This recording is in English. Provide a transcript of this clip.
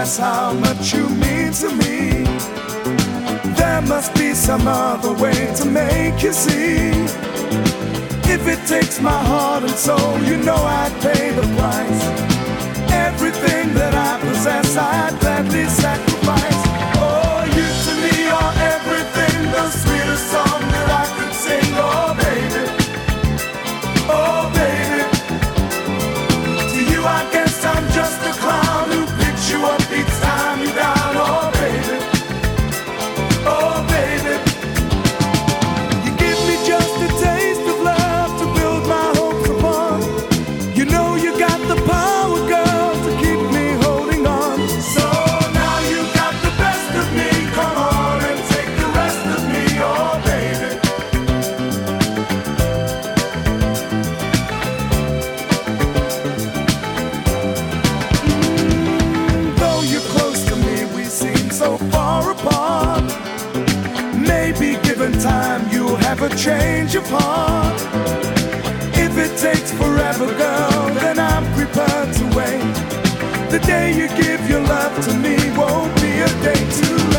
express how much you mean to me. There must be some other way to make you see. If it takes my heart and soul, you know I'd pay the price. Everything that I possess, I'd gladly sacrifice. Oh, you to me are everything, the sweetest song that I could sing. Oh, baby, oh, baby. To you I guess I'm just a clown who picks you up each time you're down. Oh, baby, oh, baby. You give me just a taste of love to build my hopes upon. You know you got the power, girl, to keep me holding on. So now you got the best of me. Come on and take the rest of me, oh, baby. Though you're close to me, we seem so far apart. Maybe given time, you'll have a change of heart. If it takes forever, girl, then I'm prepared to wait. The day you give your love to me won't be a day too late.